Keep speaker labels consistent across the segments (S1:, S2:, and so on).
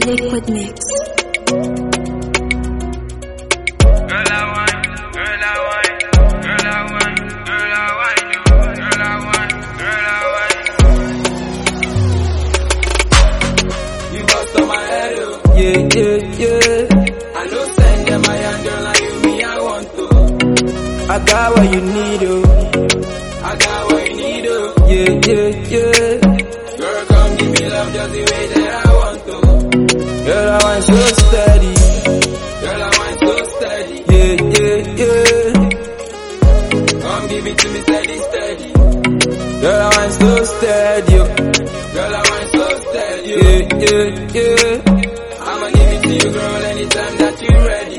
S1: Liquid Mix.
S2: Yeah. I know send them my hand, girl, like you me, I want to. I got what you need, I got what you need, Yeah. Girl, come give me love just the way that I want to. Girl, I want so steady. Girl, I want so steady. Yeah. Come give it to me steady. Girl, I want so steady. Girl, I want so steady. Yeah. I'ma give it to you, girl, anytime that you ready.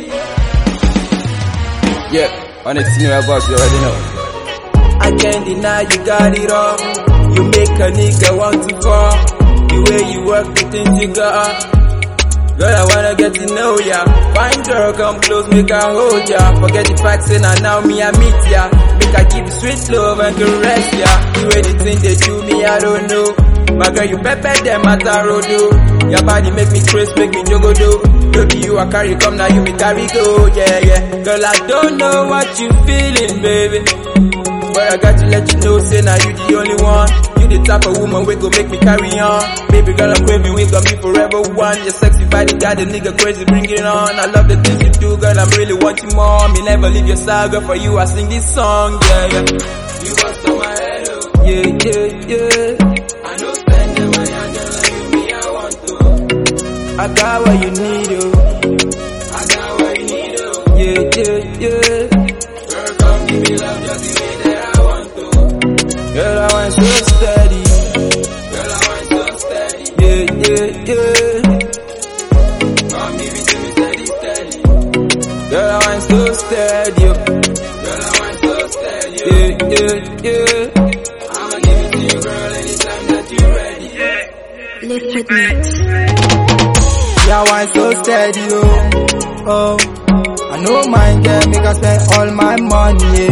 S2: Yeah, on the senior boss, you already know. I can't deny you got it all. You make a nigga want to fall. The way you work, the things you got. Girl, I wanna get to know ya. Fine girl, come close, make I hold ya. Forget the facts, and now me I meet ya. Make I give you sweet love and caress ya. The way the thing they do me, I don't know. My girl, you pepper them at a rodo. Your body make me crazy, make me jogo do. Baby, you a carry, come now you me carry go. Yeah. Girl, I don't know what you feeling, baby, but I got to let you know, say now you the only one. You the type of woman we go make me carry on. Baby girl, I'm craving, we gon' be forever one. Your sexy body got the nigga crazy, bring it on. I love the things you do, girl, I'm really wanting more. Me never leave your side, girl, for you I sing this song, yeah. You bust on my head, Yeah. I know spend them my hand, girl, like you me, I want to. I got what you need, I got what you need, Yeah. Girl, come give me love just the way that I want to. Girl, I want so steady. Girl, I want so steady. Yeah. Come give it to me steady. Girl, I want so steady. Girl, I want so steady. Yeah. I'ma give it to you, girl, anytime that you ready.
S1: Liquid Mix.
S3: Yeah, I want so steady, oh. I know mine can make I spend all my money,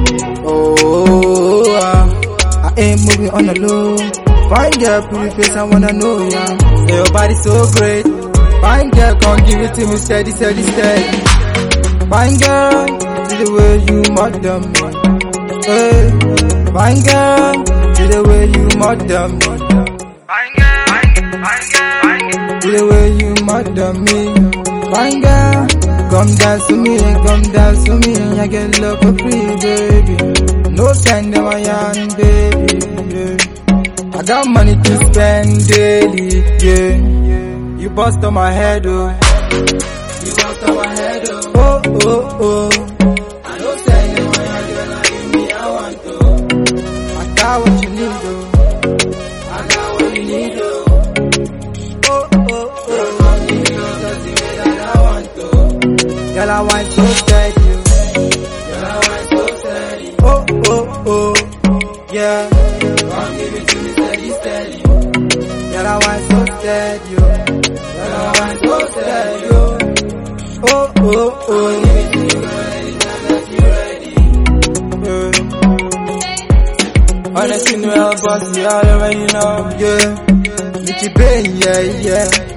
S3: I ain't moving on the low. Fine girl, pretty face, I wanna know ya. Yeah, your body so great. Fine girl, come give it to me steady. Fine girl, see the way you murder me. Hey, fine girl, see the way you murder me.
S2: Fine girl.
S3: See the way you murder me. Fine girl, come dance to me, I get love for free, baby. No send them my hand, baby, yeah. I got money to spend daily, yeah. You bust on my head,
S2: You bust on my head,
S3: oh.
S2: I know send them my hand, girl, like you me, I want to.
S3: I got what you need,
S2: I got what you need,
S3: oh.
S2: Girl, come give me love just the way that I want to.
S3: Girl, I want so steady,
S2: Girl, I want so steady.
S3: oh, yeah.
S2: Come give it to me steady.
S3: Girl, I want so steady,
S2: Girl, I want so steady.
S3: oh.
S2: Give it to you, girl, anytime that you ready.
S3: Honestly, no, boss, you already know, yeah. Nicky Bay, yeah.